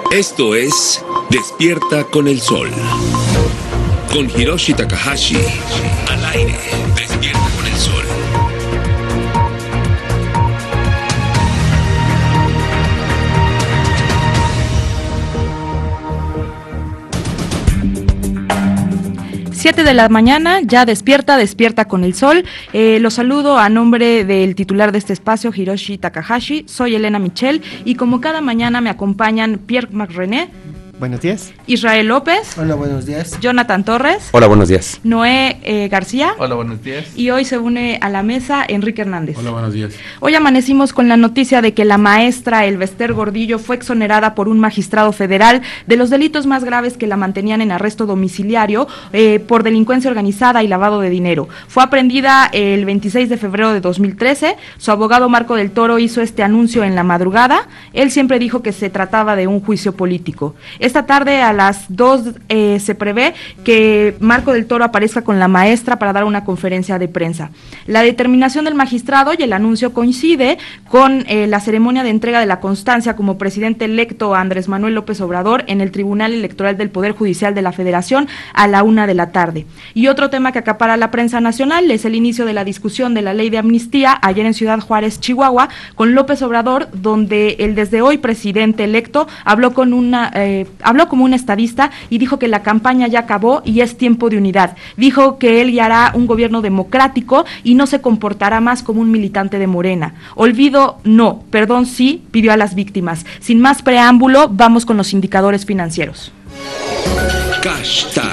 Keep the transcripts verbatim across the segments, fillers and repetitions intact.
Esto es Despierta con el Sol. Con Hiroshi Takahashi. Al aire. Despierta con el Sol. Siete de la mañana, ya despierta, despierta con el sol. Eh, los saludo a nombre del titular de este espacio, Hiroshi Takahashi. Soy Elena Michel y como cada mañana me acompañan Pierre Macrené. Buenos días. Israel López. Hola, buenos días. Jonathan Torres. Hola, buenos días. Noé eh, García. Hola, buenos días. Y hoy se une a la mesa Enrique Hernández. Hola, buenos días. Hoy amanecimos con la noticia de que la maestra Elvester Gordillo fue exonerada por un magistrado federal de los delitos más graves que la mantenían en arresto domiciliario eh, por delincuencia organizada y lavado de dinero. Fue aprendida el veintiséis de febrero de dos mil trece. Su abogado Marco del Toro hizo este anuncio en la madrugada. Él siempre dijo que se trataba de un juicio político. Esta tarde a las dos eh, se prevé que Marco del Toro aparezca con la maestra para dar una conferencia de prensa. La determinación del magistrado y el anuncio coincide con eh, la ceremonia de entrega de la constancia como presidente electo a Andrés Manuel López Obrador en el Tribunal Electoral del Poder Judicial de la Federación a la una de la tarde. Y otro tema que acapara la prensa nacional es el inicio de la discusión de la ley de amnistía ayer en Ciudad Juárez, Chihuahua, con López Obrador, donde el desde hoy presidente electo habló con una eh, habló como un estadista y dijo que la campaña ya acabó y es tiempo de unidad. Dijo que él hará un gobierno democrático y no se comportará más como un militante de Morena. Olvido no, perdón sí, pidió a las víctimas. Sin más preámbulo, vamos con los indicadores financieros. Hashtag.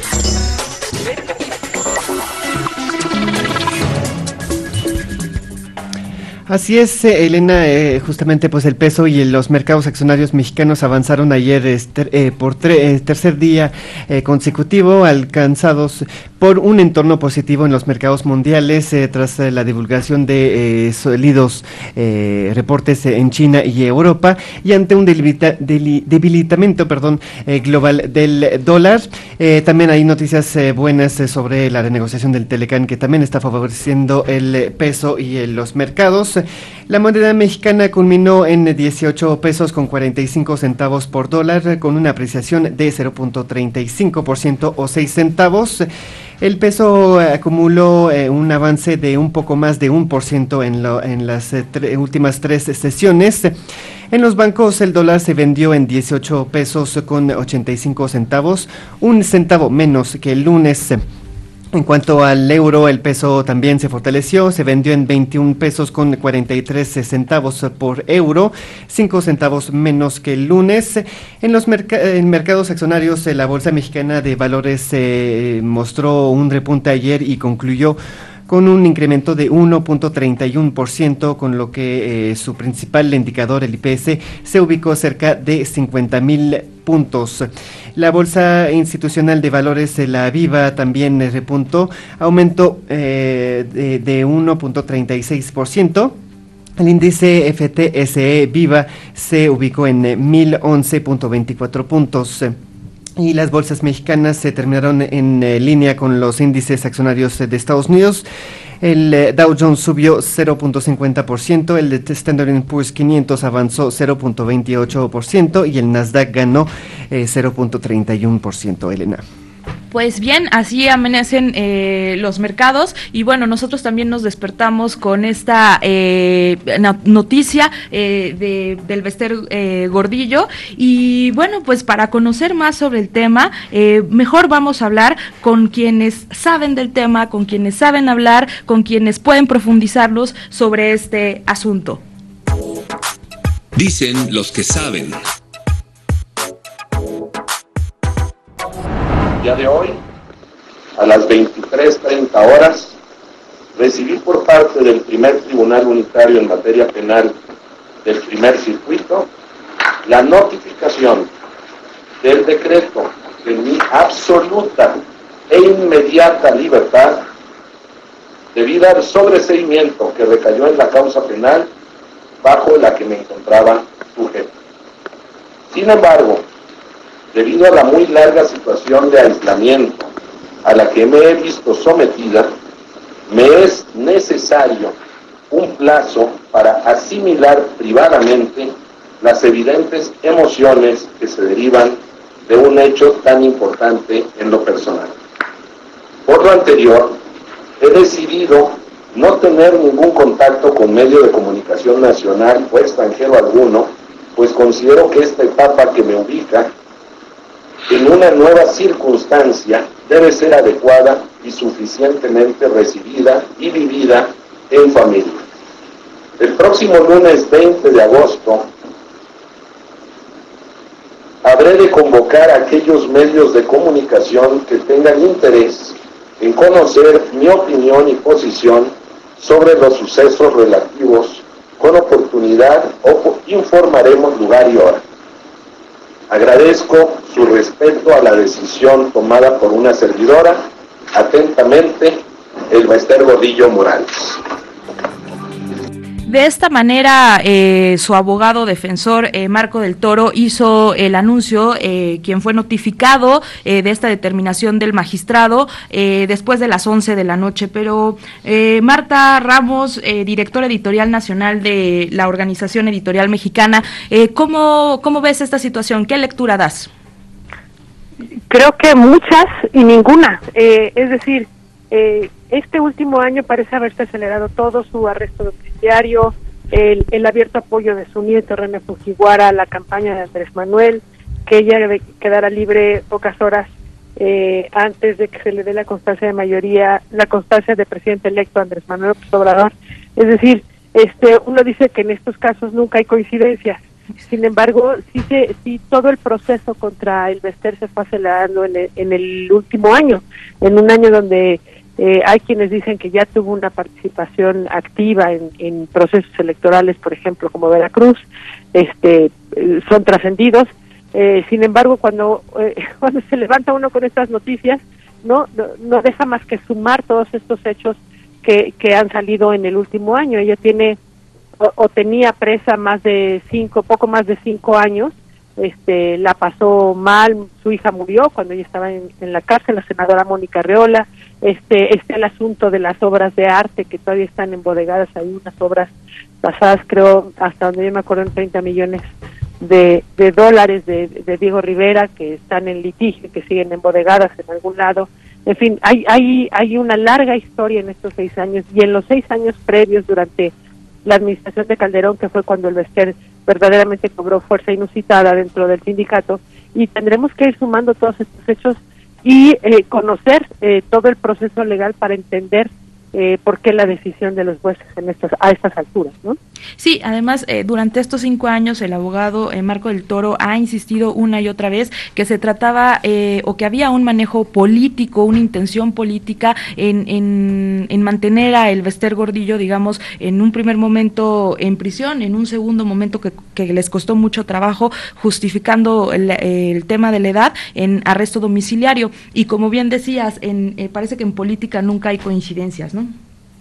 Así es, eh, Elena, eh, justamente pues el peso y los mercados accionarios mexicanos avanzaron ayer este, eh, por tre- eh, tercer día eh, consecutivo, alcanzados por un entorno positivo en los mercados mundiales eh, tras eh, la divulgación de eh, sólidos eh, reportes en China y Europa y ante un debilita- deli- debilitamiento perdón, eh, global del dólar. Eh, también hay noticias eh, buenas eh, sobre la renegociación del Telecán que también está favoreciendo el eh, peso y eh, los mercados. La moneda mexicana culminó en dieciocho pesos con cuarenta y cinco centavos por dólar, con una apreciación de cero punto treinta y cinco por ciento o seis centavos. El peso acumuló eh, un avance de un poco más de un por ciento en, lo, en las eh, tre- últimas tres sesiones. En los bancos el dólar se vendió en dieciocho pesos con ochenta y cinco centavos, un centavo menos que el lunes. En cuanto al euro, el peso también se fortaleció, se vendió en veintiún pesos con cuarenta y tres centavos por euro, cinco centavos menos que el lunes. En los merc- en mercados accionarios, la Bolsa Mexicana de Valores eh, mostró un repunte ayer y concluyó con un incremento de uno punto treinta y uno por ciento, con lo que eh, su principal indicador, el I P S, se ubicó cerca de cincuenta mil puntos. La Bolsa Institucional de Valores, la Viva, también eh, repuntó, aumentó eh, de, de uno punto treinta y seis por ciento. El índice F T S E Viva se ubicó en eh, mil once punto veinticuatro puntos. Y las bolsas mexicanas se terminaron en eh, línea con los índices accionarios eh, de Estados Unidos. El eh, Dow Jones subió cero punto cincuenta por ciento, el de Standard and Poor's quinientos avanzó cero punto veintiocho por ciento y el Nasdaq ganó eh, cero punto treinta y uno por ciento, Elena. Pues bien, así amanecen eh, los mercados y bueno, nosotros también nos despertamos con esta eh, noticia eh, de, del Elvester eh, Gordillo y bueno, pues para conocer más sobre el tema, eh, mejor vamos a hablar con quienes saben del tema, con quienes saben hablar, con quienes pueden profundizarlos sobre este asunto. Dicen los que saben. El día de hoy, a las veintitrés treinta horas, recibí por parte del primer Tribunal Unitario en materia penal del primer circuito la notificación del decreto de mi absoluta e inmediata libertad debido al sobreseimiento que recayó en la causa penal bajo la que me encontraba sujeto. Sin embargo, debido a la muy larga situación de aislamiento a la que me he visto sometida, me es necesario un plazo para asimilar privadamente las evidentes emociones que se derivan de un hecho tan importante en lo personal. Por lo anterior, he decidido no tener ningún contacto con medio de comunicación nacional o extranjero alguno, pues considero que esta etapa que me ubica en una nueva circunstancia debe ser adecuada y suficientemente recibida y vivida en familia. El próximo lunes veinte de agosto habré de convocar a aquellos medios de comunicación que tengan interés en conocer mi opinión y posición sobre los sucesos relativos. Con oportunidad o informaremos lugar y hora. Agradezco su respeto a la decisión tomada por una servidora. Atentamente, el Bester Gordillo Morales. De esta manera, eh, su abogado defensor, eh, Marco del Toro, hizo el anuncio, eh, quien fue notificado eh, de esta determinación del magistrado eh, después de las once de la noche. Pero eh, Marta Ramos, eh, directora editorial nacional de la Organización Editorial Mexicana, eh, ¿cómo, ¿cómo ves esta situación? ¿Qué lectura das? Creo que muchas y ninguna. Eh, es decir, eh, este último año parece haberse acelerado todo, su arresto domiciliario, el, el abierto apoyo de su nieto René Fujiwara a la campaña de Andrés Manuel, que ella quedara libre pocas horas eh, antes de que se le dé la constancia de mayoría, la constancia de presidente electo Andrés Manuel López Obrador. Es decir, este, uno dice que en estos casos nunca hay coincidencias. Sin embargo, sí, se, sí todo el proceso contra el Bester se fue acelerando en el, en el último año, en un año donde eh, hay quienes dicen que ya tuvo una participación activa en, en procesos electorales, por ejemplo, como Veracruz, este, eh, son trascendidos. Eh, sin embargo, cuando eh, cuando se levanta uno con estas noticias, no, no no deja más que sumar todos estos hechos que, que han salido en el último año. Ella tiene o, o tenía presa más de cinco, poco más de cinco años, este, la pasó mal, su hija murió cuando ella estaba en, en la cárcel, la senadora Mónica Arreola, este, este el asunto de las obras de arte que todavía están embodegadas, hay unas obras pasadas, creo, hasta donde yo me acuerdo, en treinta millones de, de dólares de, de Diego Rivera, que están en litigio, que siguen embodegadas en algún lado. En fin, hay, hay, hay una larga historia en estos seis años, y en los seis años previos, durante la administración de Calderón, que fue cuando el Bester verdaderamente cobró fuerza inusitada dentro del sindicato, y tendremos que ir sumando todos estos hechos y eh, conocer eh, todo el proceso legal para entender eh, por qué la decisión de los jueces en estas, a estas alturas, ¿no? Sí, además, eh, durante estos cinco años el abogado eh, Marco del Toro ha insistido una y otra vez que se trataba eh, o que había un manejo político, una intención política en, en, en mantener a el Bester Gordillo, digamos, en un primer momento en prisión, en un segundo momento que, que les costó mucho trabajo, justificando el, el tema de la edad, en arresto domiciliario. Y como bien decías, en, eh, parece que en política nunca hay coincidencias, ¿no?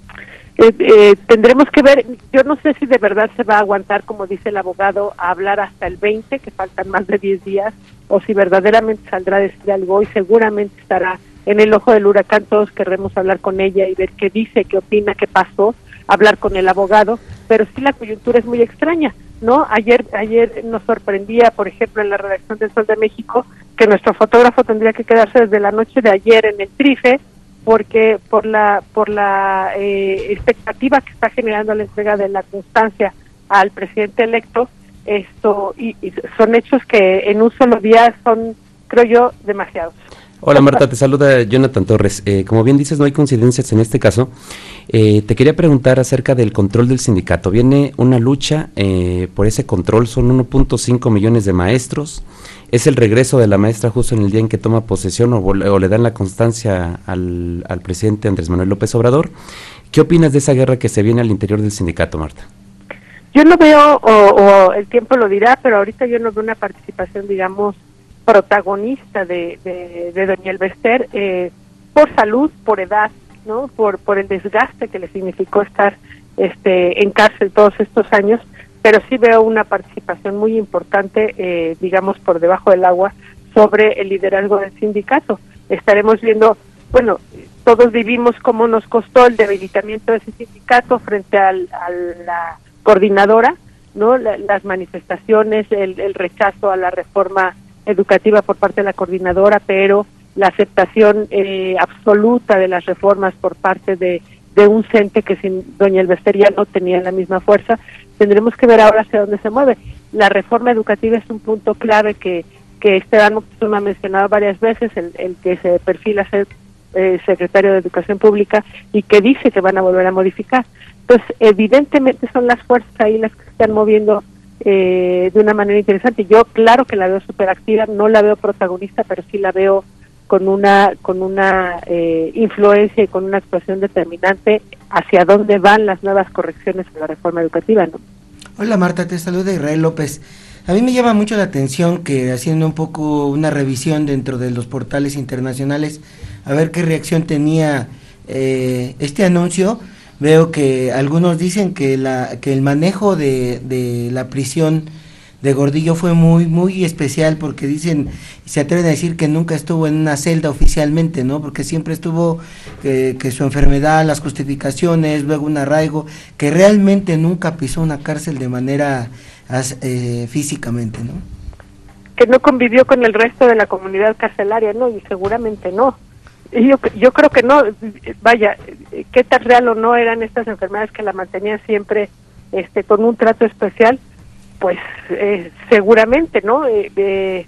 Eh, eh, tendremos que ver, yo no sé si de verdad se va a aguantar, como dice el abogado, a hablar hasta el veinte, que faltan más de diez días, o si verdaderamente saldrá a decir algo, y seguramente estará en el ojo del huracán. Todos querremos hablar con ella y ver qué dice, qué opina, qué pasó, hablar con el abogado, pero sí la coyuntura es muy extraña, ¿no? Ayer ayer nos sorprendía, por ejemplo, en la redacción del Sol de México, que nuestro fotógrafo tendría que quedarse desde la noche de ayer en el Trife, porque por la por la eh, expectativa que está generando la entrega de la constancia al presidente electo, esto y, y son hechos que en un solo día son, creo yo, demasiados. Hola Marta, te saluda Jonathan Torres. Eh, como bien dices, no hay coincidencias en este caso. Eh, te quería preguntar acerca del control del sindicato. Viene una lucha eh, por ese control, son uno punto cinco millones de maestros. Es el regreso de la maestra justo en el día en que toma posesión o, o le dan la constancia al, al presidente Andrés Manuel López Obrador. ¿Qué opinas de esa guerra que se viene al interior del sindicato, Marta? Yo no veo, o, o el tiempo lo dirá, pero ahorita yo no veo una participación, digamos, protagonista de, de, de Daniel Bester, eh, por salud, por edad, ¿no? Por, por el desgaste que le significó estar este, en cárcel todos estos años, pero sí veo una participación muy importante, eh, digamos, por debajo del agua, sobre el liderazgo del sindicato. Estaremos viendo, bueno, todos vivimos cómo nos costó el debilitamiento de ese sindicato frente al, a la coordinadora, ¿no? La, las manifestaciones, el, el rechazo a la reforma educativa por parte de la coordinadora, pero la aceptación eh, absoluta de las reformas por parte de, de un CENTE que sin doña Elvester ya no tenía la misma fuerza. Tendremos que ver ahora hacia dónde se mueve. La reforma educativa es un punto clave que, que Esteban Moctezuma ha mencionado varias veces, el, el que se perfila a ser eh, secretario de Educación Pública y que dice que van a volver a modificar. Entonces, evidentemente son las fuerzas ahí las que se están moviendo eh, de una manera interesante. Yo, claro que la veo súper activa, no la veo protagonista, pero sí la veo con una con una eh, influencia y con una actuación determinante hacia dónde van las nuevas correcciones a la reforma educativa, ¿no? Hola Marta, te saluda Israel López. A mí me llama mucho la atención que haciendo un poco una revisión dentro de los portales internacionales, a ver qué reacción tenía eh, este anuncio, veo que algunos dicen que la que el manejo de, de la prisión de Gordillo fue muy muy especial, porque dicen, se atreven a decir que nunca estuvo en una celda oficialmente, ¿no? Porque siempre estuvo que, que su enfermedad, las justificaciones, luego un arraigo, que realmente nunca pisó una cárcel de manera eh, físicamente, ¿no? Que no convivió con el resto de la comunidad carcelaria, ¿no? Y seguramente no. Yo, yo creo que no, vaya, qué tan real o no eran estas enfermedades que la mantenían siempre este con un trato especial, pues eh, seguramente, ¿no? Eh, eh,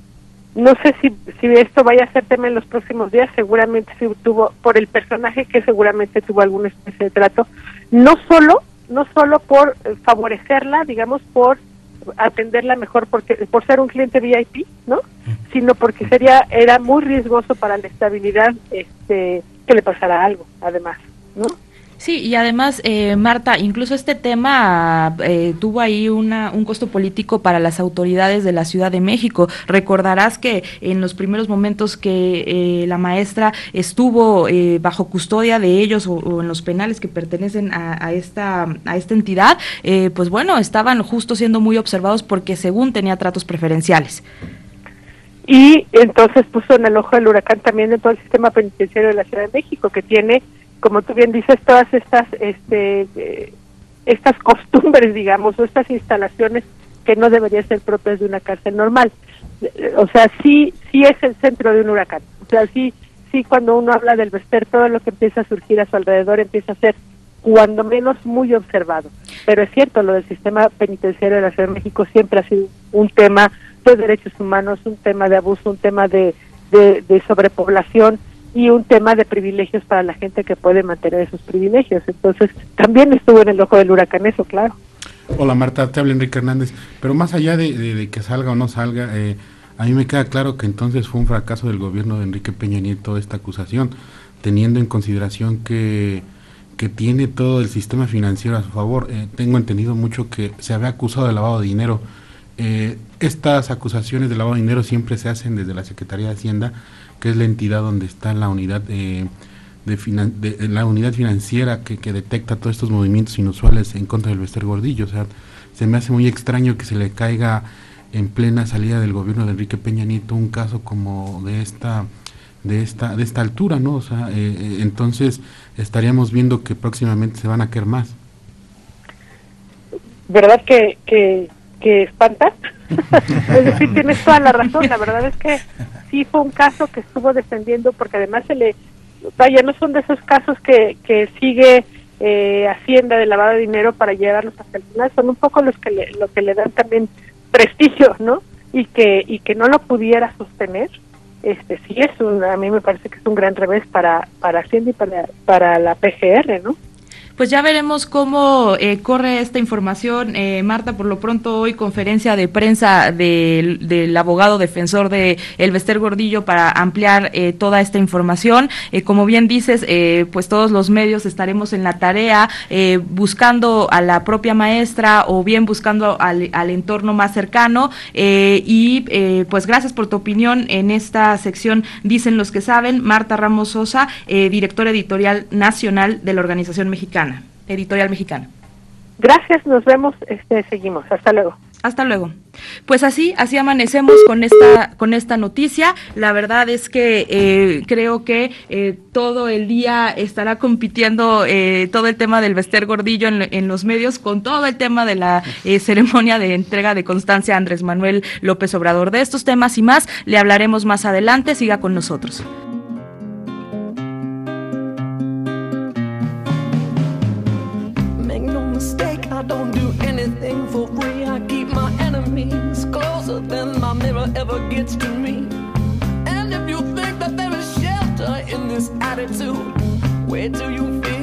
no sé si, si esto vaya a ser tema en los próximos días, seguramente sí tuvo, por el personaje que seguramente tuvo alguna especie de trato, no solo, no solo por favorecerla, digamos, por atenderla mejor porque por ser un cliente V I P, ¿no? Sino porque sería era muy riesgoso para la estabilidad este que le pasara algo, además, ¿no? Sí, y además, eh, Marta, incluso este tema eh, tuvo ahí una, un costo político para las autoridades de la Ciudad de México. Recordarás que en los primeros momentos que eh, la maestra estuvo eh, bajo custodia de ellos o, o en los penales que pertenecen a, a esta a esta entidad, eh, pues bueno, estaban justo siendo muy observados porque según tenía tratos preferenciales. Y entonces puso en el ojo del huracán también de todo el sistema penitenciario de la Ciudad de México, que tiene, como tú bien dices, todas estas este eh, estas costumbres, digamos, o estas instalaciones que no deberían ser propias de una cárcel normal. O sea, sí sí es el centro de un huracán. O sea, sí sí cuando uno habla del Bester, todo lo que empieza a surgir a su alrededor empieza a ser, cuando menos, muy observado. Pero es cierto, lo del sistema penitenciario de la Ciudad de México siempre ha sido un tema de derechos humanos, un tema de abuso, un tema de, de, de sobrepoblación, y un tema de privilegios para la gente que puede mantener esos privilegios. Entonces, también estuvo en el ojo del huracán eso, claro. Hola Marta, te habla Enrique Hernández. Pero más allá de, de, de que salga o no salga, eh, a mí me queda claro que entonces fue un fracaso del gobierno de Enrique Peña Nieto esta acusación, teniendo en consideración que, que tiene todo el sistema financiero a su favor. Eh, tengo entendido mucho que se había acusado de lavado de dinero. Eh, estas acusaciones de lavado de dinero siempre se hacen desde la Secretaría de Hacienda, que es la entidad donde está la unidad eh, de, finan de la unidad financiera que, que detecta todos estos movimientos inusuales en contra del Bester Gordillo. O sea, se me hace muy extraño que se le caiga en plena salida del gobierno de Enrique Peña Nieto un caso como de esta de esta de esta altura, ¿no? O sea, eh, entonces estaríamos viendo que próximamente se van a caer más. ¿Verdad que que que espanta? Es decir, tienes toda la razón. La verdad es que sí fue un caso que estuvo defendiendo, porque además se le, vaya, no son de esos casos que, que sigue eh, Hacienda de lavado de dinero para llevarlos hasta el final, son un poco los que le, lo que le dan también prestigio, ¿no? Y que y que no lo pudiera sostener, este sí es un, a mí me parece que es un gran revés para para Hacienda y para para la P G R, ¿no? Pues ya veremos cómo eh, corre esta información, eh, Marta. Por lo pronto hoy conferencia de prensa del, del abogado defensor de el Bester Gordillo para ampliar eh, toda esta información. Eh, como bien dices, eh, pues todos los medios estaremos en la tarea eh, buscando a la propia maestra o bien buscando al, al entorno más cercano eh, y eh, pues gracias por tu opinión en esta sección Dicen los que saben. Marta Ramos Sosa, eh, directora editorial nacional de la Organización Mexicana. Editorial Mexicana. Gracias, nos vemos, este, seguimos, hasta luego. Hasta luego. Pues así, así amanecemos con esta, con esta noticia. La verdad es que eh, creo que eh, todo el día estará compitiendo eh, todo el tema del Bester Gordillo en, en los medios con todo el tema de la eh, ceremonia de entrega de constancia a Andrés Manuel López Obrador. De estos temas y más le hablaremos más adelante. Siga con nosotros. Closer than my mirror ever gets to me. And if you think that there is shelter in this attitude, where do you feel